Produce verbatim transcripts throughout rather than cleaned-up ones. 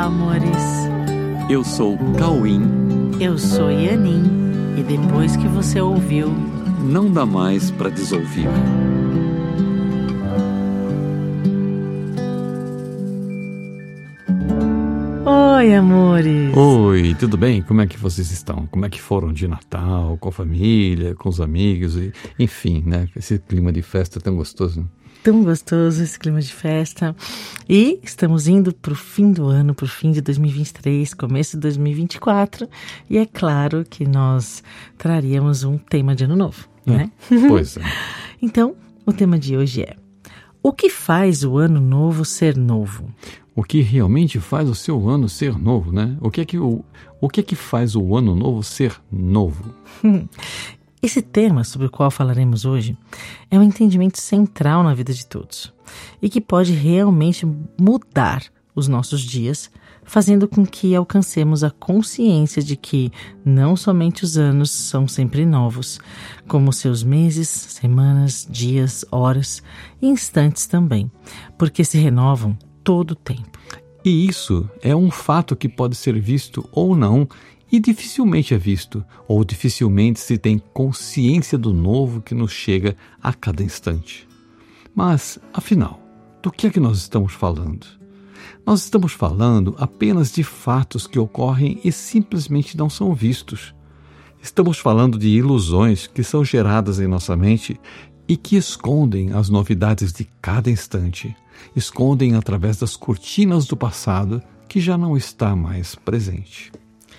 amores. Eu sou Cauim. Eu sou Yanin. E depois que você ouviu, não dá mais para desouvir. Oi, amores. Oi, tudo bem? Como é que vocês estão? Como é que foram de Natal, com a família, com os amigos, e, enfim, né? Esse clima de festa tão gostoso, né? Tão gostoso esse clima de festa. E estamos indo para o fim do ano, para o fim de dois mil e vinte e três, começo de dois mil e vinte e quatro. E é claro que nós traríamos um tema de ano novo, é, né? Pois é. Então, o tema de hoje é: o que faz o ano novo ser novo? O que realmente faz o seu ano ser novo, né? O que é que, o, o que, é que faz o ano novo ser novo? Esse tema sobre o qual falaremos hoje é um entendimento central na vida de todos e que pode realmente mudar os nossos dias, fazendo com que alcancemos a consciência de que não somente os anos são sempre novos, como seus meses, semanas, dias, horas e instantes também, porque se renovam todo o tempo. E isso é um fato que pode ser visto ou não, e dificilmente é visto, ou dificilmente se tem consciência do novo que nos chega a cada instante. Mas, afinal, do que é que nós estamos falando? Nós estamos falando apenas de fatos que ocorrem e simplesmente não são vistos. Estamos falando de ilusões que são geradas em nossa mente e que escondem as novidades de cada instante, escondem através das cortinas do passado que já não está mais presente.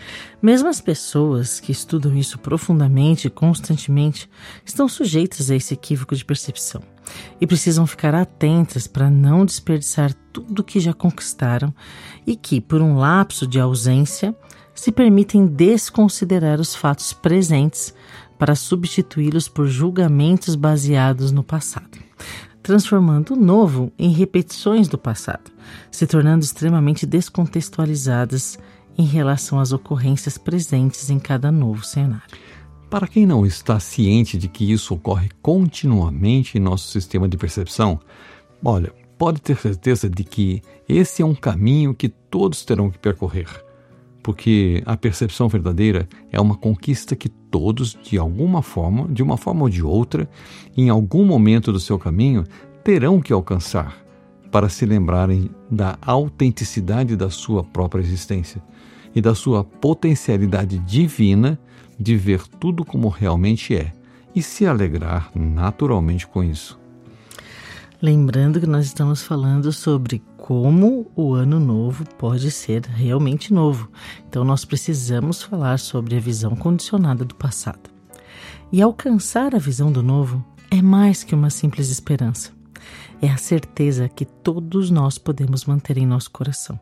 Mesmo as pessoas que estudam isso profundamente e constantemente estão sujeitas a esse equívoco de percepção e precisam ficar atentas para não desperdiçar tudo que já conquistaram e que, por um lapso de ausência, se permitem desconsiderar os fatos presentes para substituí-los por julgamentos baseados no passado, transformando o novo em repetições do passado, se tornando extremamente descontextualizadas em relação às ocorrências presentes em cada novo cenário. Para quem não está ciente de que isso ocorre continuamente em nosso sistema de percepção, olha, pode ter certeza de que esse é um caminho que todos terão que percorrer, porque a percepção verdadeira é uma conquista que todos, de alguma forma, de uma forma ou de outra, em algum momento do seu caminho, terão que alcançar para se lembrarem da autenticidade da sua própria existência e da sua potencialidade divina de ver tudo como realmente é e se alegrar naturalmente com isso. Lembrando que nós estamos falando sobre como o ano novo pode ser realmente novo. Então nós precisamos falar sobre a visão condicionada do passado. E alcançar a visão do novo é mais que uma simples esperança. É a certeza que todos nós podemos manter em nosso coração.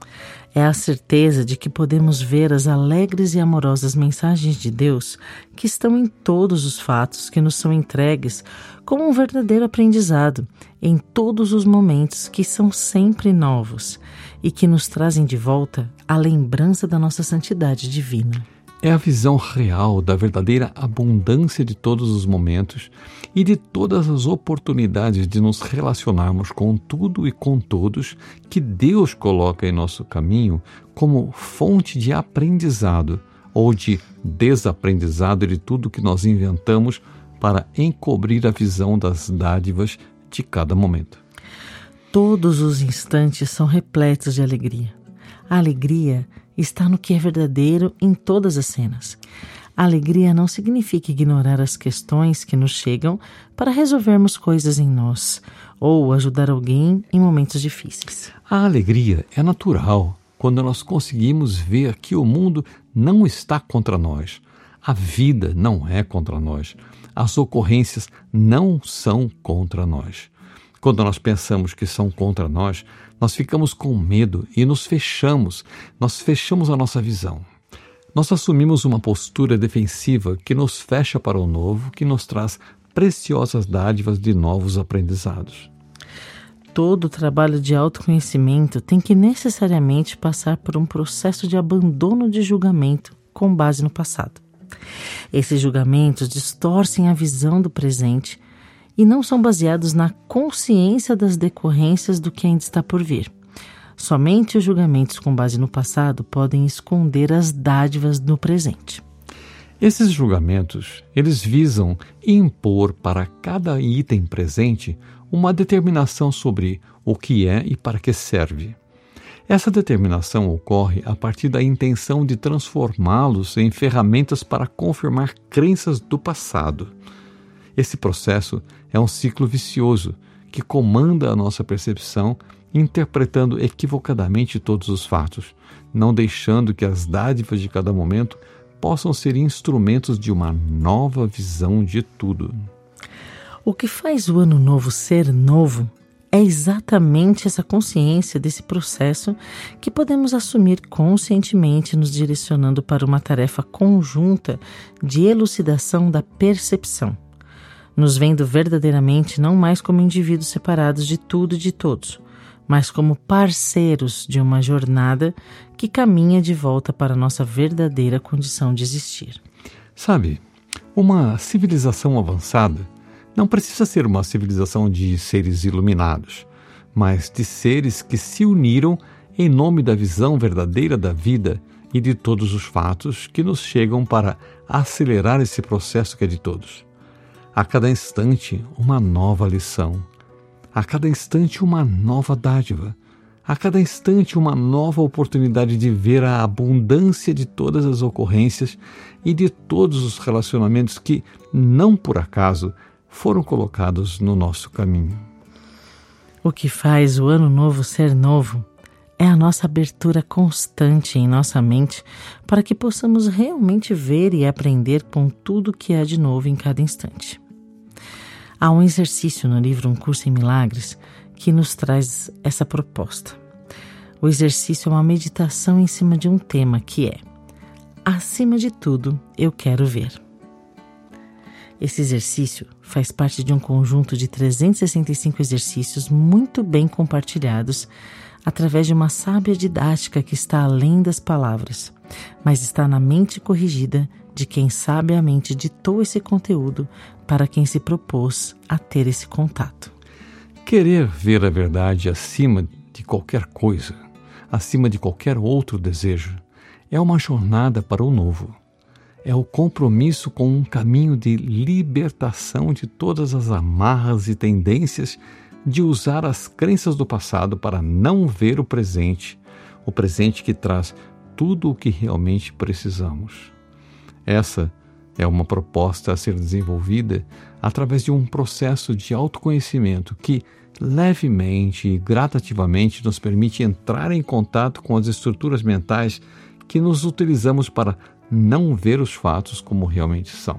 É a certeza de que podemos ver as alegres e amorosas mensagens de Deus que estão em todos os fatos que nos são entregues como um verdadeiro aprendizado em todos os momentos que são sempre novos e que nos trazem de volta a lembrança da nossa santidade divina. É a visão real da verdadeira abundância de todos os momentos e de todas as oportunidades de nos relacionarmos com tudo e com todos que Deus coloca em nosso caminho como fonte de aprendizado ou de desaprendizado de tudo que nós inventamos para encobrir a visão das dádivas de cada momento. Todos os instantes são repletos de alegria. A alegria está no que é verdadeiro em todas as cenas. A alegria não significa ignorar as questões que nos chegam para resolvermos coisas em nós ou ajudar alguém em momentos difíceis. A alegria é natural quando nós conseguimos ver que o mundo não está contra nós. A vida não é contra nós. As ocorrências não são contra nós. Quando nós pensamos que são contra nós, nós ficamos com medo e nos fechamos, nós fechamos a nossa visão. Nós assumimos uma postura defensiva que nos fecha para o novo, que nos traz preciosas dádivas de novos aprendizados. Todo o trabalho de autoconhecimento tem que necessariamente passar por um processo de abandono de julgamento com base no passado. Esses julgamentos distorcem a visão do presente e não são baseados na consciência das decorrências do que ainda está por vir. Somente os julgamentos com base no passado podem esconder as dádivas no presente. Esses julgamentos, eles visam impor para cada item presente uma determinação sobre o que é e para que serve. Essa determinação ocorre a partir da intenção de transformá-los em ferramentas para confirmar crenças do passado. Esse processo é um ciclo vicioso que comanda a nossa percepção, interpretando equivocadamente todos os fatos, não deixando que as dádivas de cada momento possam ser instrumentos de uma nova visão de tudo. O que faz o ano novo ser novo é exatamente essa consciência desse processo que podemos assumir conscientemente, nos direcionando para uma tarefa conjunta de elucidação da percepção, nos vendo verdadeiramente não mais como indivíduos separados de tudo e de todos, mas como parceiros de uma jornada que caminha de volta para a nossa verdadeira condição de existir. Sabe, uma civilização avançada não precisa ser uma civilização de seres iluminados, mas de seres que se uniram em nome da visão verdadeira da vida e de todos os fatos que nos chegam para acelerar esse processo que é de todos. A cada instante, uma nova lição. A cada instante, uma nova dádiva. A cada instante, uma nova oportunidade de ver a abundância de todas as ocorrências e de todos os relacionamentos que, não por acaso, foram colocados no nosso caminho. O que faz o ano novo ser novo é a nossa abertura constante em nossa mente para que possamos realmente ver e aprender com tudo que há de novo em cada instante. Há um exercício no livro Um Curso em Milagres que nos traz essa proposta. O exercício é uma meditação em cima de um tema que é: acima de tudo, eu quero ver. Esse exercício faz parte de um conjunto de trezentos e sessenta e cinco exercícios muito bem compartilhados através de uma sábia didática que está além das palavras, mas está na mente corrigida de quem sabiamente ditou esse conteúdo para quem se propôs a ter esse contato. Querer ver a verdade acima de qualquer coisa, acima de qualquer outro desejo, é uma jornada para o novo. É o compromisso com um caminho de libertação de todas as amarras e tendências de usar as crenças do passado para não ver o presente, o presente que traz tudo o que realmente precisamos. Essa é uma proposta a ser desenvolvida através de um processo de autoconhecimento que, levemente e gradativamente, nos permite entrar em contato com as estruturas mentais que nos utilizamos para não ver os fatos como realmente são.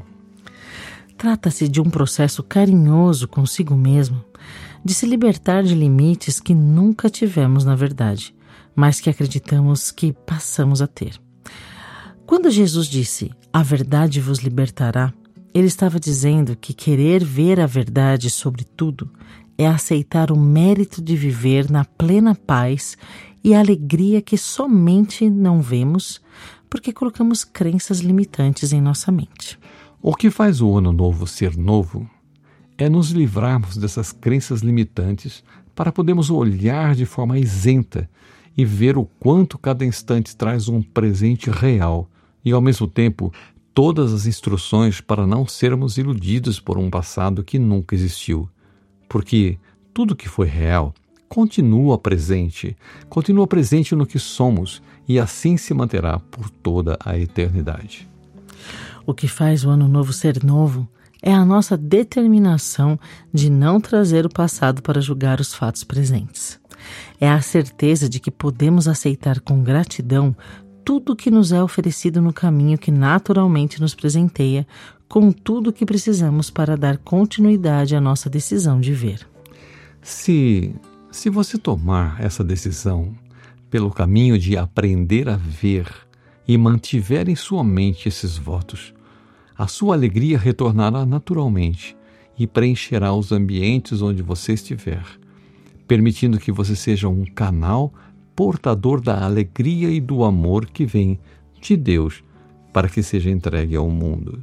Trata-se de um processo carinhoso consigo mesmo, de se libertar de limites que nunca tivemos na verdade, mas que acreditamos que passamos a ter. Quando Jesus disse, a verdade vos libertará, ele estava dizendo que querer ver a verdade sobre tudo é aceitar o mérito de viver na plena paz e alegria que somente não vemos porque colocamos crenças limitantes em nossa mente. O que faz o ano novo ser novo é nos livrarmos dessas crenças limitantes para podermos olhar de forma isenta e ver o quanto cada instante traz um presente real e, ao mesmo tempo, todas as instruções para não sermos iludidos por um passado que nunca existiu. Porque tudo que foi real continua presente, continua presente no que somos e assim se manterá por toda a eternidade. O que faz o ano novo ser novo é a nossa determinação de não trazer o passado para julgar os fatos presentes. É a certeza de que podemos aceitar com gratidão tudo o que nos é oferecido no caminho que naturalmente nos presenteia, com tudo o que precisamos para dar continuidade à nossa decisão de ver. Se, se você tomar essa decisão pelo caminho de aprender a ver e mantiver em sua mente esses votos, a sua alegria retornará naturalmente e preencherá os ambientes onde você estiver, permitindo que você seja um canal portador da alegria e do amor que vem de Deus para que seja entregue ao mundo.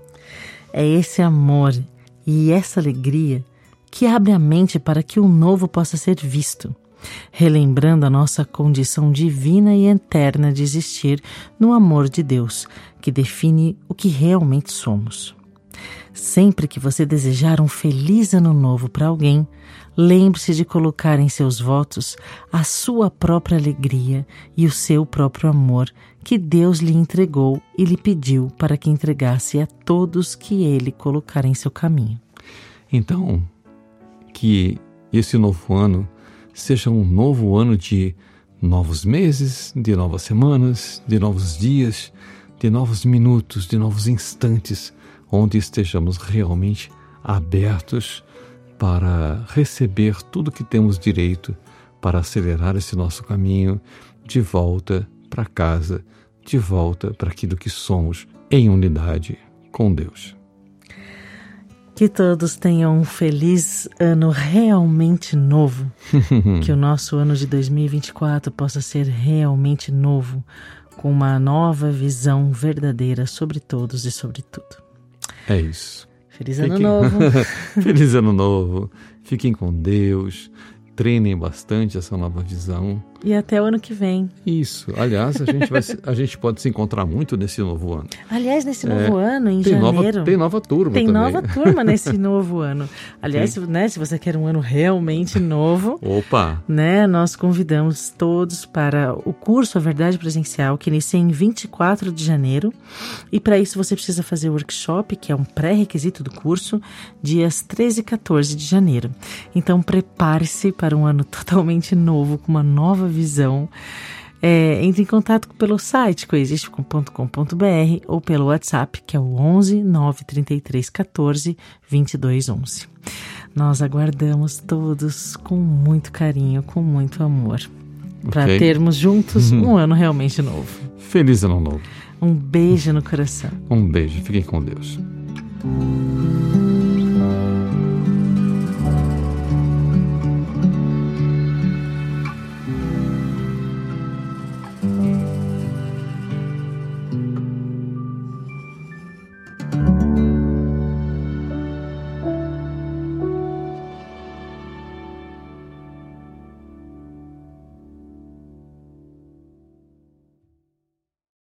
É esse amor e essa alegria que abre a mente para que o novo possa ser visto, relembrando a nossa condição divina e eterna de existir no amor de Deus, que define o que realmente somos. Sempre que você desejar um feliz ano novo para alguém, lembre-se de colocar em seus votos a sua própria alegria e o seu próprio amor que Deus lhe entregou e lhe pediu para que entregasse a todos que Ele colocar em seu caminho. Então, que esse novo ano seja um novo ano de novos meses, de novas semanas, de novos dias, de novos minutos, de novos instantes, onde estejamos realmente abertos para receber tudo que temos direito para acelerar esse nosso caminho de volta para casa, de volta para aquilo que somos em unidade com Deus. Que todos tenham um feliz ano realmente novo. Que o nosso ano de dois mil e vinte e quatro possa ser realmente novo, com uma nova visão verdadeira sobre todos e sobre tudo. É isso. Feliz Fiquem... ano novo. Feliz ano novo. Fiquem com Deus. Treinem bastante essa nova visão. E até o ano que vem. Isso. Aliás, a gente, vai, a gente pode se encontrar muito nesse novo ano. Aliás, nesse novo é, ano, em tem janeiro... Nova, tem nova turma Tem também. nova turma nesse novo ano. Aliás, se, né, se você quer um ano realmente novo... Opa! Né, nós convidamos todos para o curso A Verdade Presencial, que inicia em vinte e quatro de janeiro. E para isso você precisa fazer o workshop, que é um pré-requisito do curso, dias treze e quatorze de janeiro. Então prepare-se para um ano totalmente novo, com uma nova visão. É, entre em contato pelo site coexiste ponto com ponto b r ou pelo WhatsApp, que é o onze nove três três quatorze vinte e dois onze. Nós aguardamos todos com muito carinho, com muito amor, para okay. termos juntos um ano realmente novo. Feliz ano novo. Um beijo no coração. Um beijo. Fiquem com Deus.